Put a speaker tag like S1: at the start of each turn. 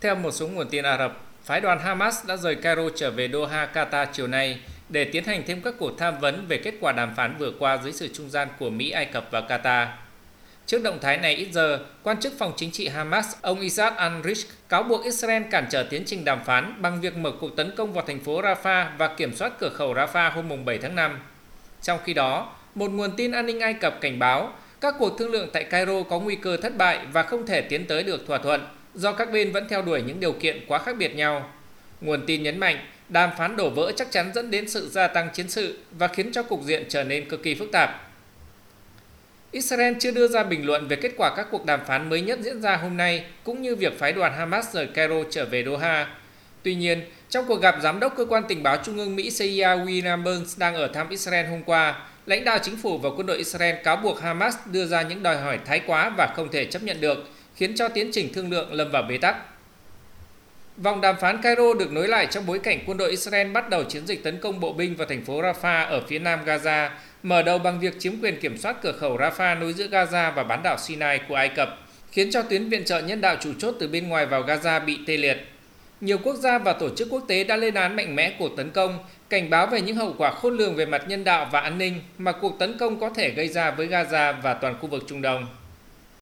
S1: Theo một số nguồn tin Ả Rập, phái đoàn Hamas đã rời Cairo trở về Doha, Qatar chiều nay để tiến hành thêm các cuộc tham vấn về kết quả đàm phán vừa qua dưới sự trung gian của Mỹ, Ai Cập và Qatar. Trước động thái này ít giờ, quan chức phòng chính trị Hamas ông Issad al-Rishq cáo buộc Israel cản trở tiến trình đàm phán bằng việc mở cuộc tấn công vào thành phố Rafah và kiểm soát cửa khẩu Rafah hôm 7 tháng 5. Trong khi đó, một nguồn tin an ninh Ai Cập cảnh báo các cuộc thương lượng tại Cairo có nguy cơ thất bại và không thể tiến tới được thỏa thuận do các bên vẫn theo đuổi những điều kiện quá khác biệt nhau. Nguồn tin nhấn mạnh đàm phán đổ vỡ chắc chắn dẫn đến sự gia tăng chiến sự và khiến cho cục diện trở nên cực kỳ phức tạp. Israel chưa đưa ra bình luận về kết quả các cuộc đàm phán mới nhất diễn ra hôm nay, cũng như việc phái đoàn Hamas rời Cairo trở về Doha. Tuy nhiên, trong cuộc gặp giám đốc cơ quan tình báo Trung ương Mỹ CIA William Burns đang ở thăm Israel hôm qua, lãnh đạo chính phủ và quân đội Israel cáo buộc Hamas đưa ra những đòi hỏi thái quá và không thể chấp nhận được, khiến cho tiến trình thương lượng lâm vào bế tắc. Vòng đàm phán Cairo được nối lại trong bối cảnh quân đội Israel bắt đầu chiến dịch tấn công bộ binh vào thành phố Rafah ở phía nam Gaza, mở đầu bằng việc chiếm quyền kiểm soát cửa khẩu Rafah nối giữa Gaza và bán đảo Sinai của Ai Cập, khiến cho tuyến viện trợ nhân đạo chủ chốt từ bên ngoài vào Gaza bị tê liệt. Nhiều quốc gia và tổ chức quốc tế đã lên án mạnh mẽ cuộc tấn công, cảnh báo về những hậu quả khôn lường về mặt nhân đạo và an ninh mà cuộc tấn công có thể gây ra với Gaza và toàn khu vực Trung Đông.